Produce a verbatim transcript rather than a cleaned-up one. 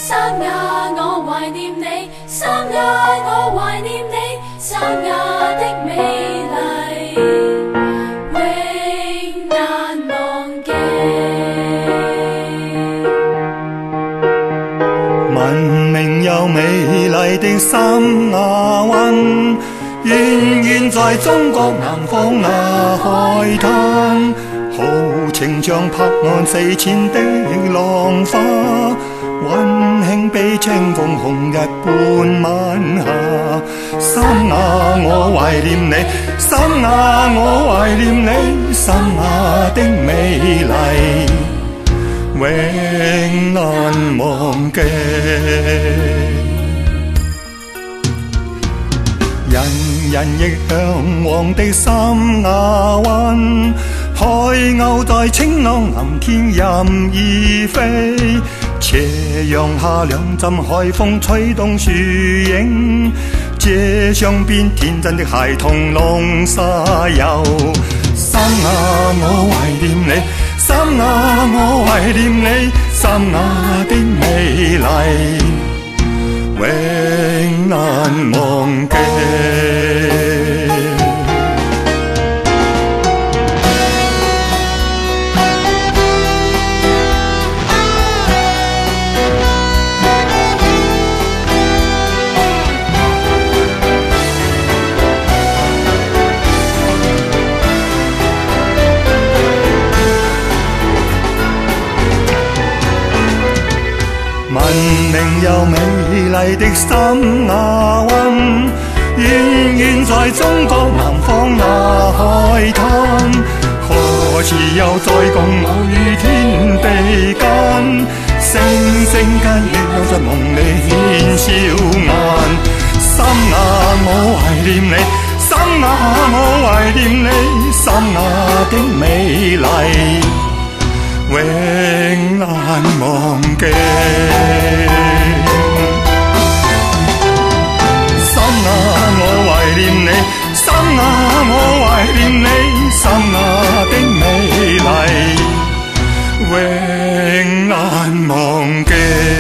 三亞我懷念你，三亞我懷念你，三亞的美麗永難忘記。 文明又美麗的三亞灣，遠遠在中國南方那海灘，豪情像拍岸四濺的浪花，溫馨比清風紅日伴晚霞。三亞我懷念你，三亞我懷念你，三亞的美麗永難忘記。人人亦向往的三亞灣，海鷗在清朗藍天任意飛，斜陽下兩陣海風吹動樹影，街上邊天真的孩童弄沙遊。三亞我懷念你，三亞我懷念你，三亞的美麗永難忘記。文明又美麗的三亞灣，遠遠在中國南方那海灘，何時又再共偶於天地間，星星間月亮在夢裏獻笑顏。三亞我懷念你，三亞我懷念你，三亞的美麗永難忘記。三亞我懷念你，三亞我懷念你，三亞的美麗永難忘記。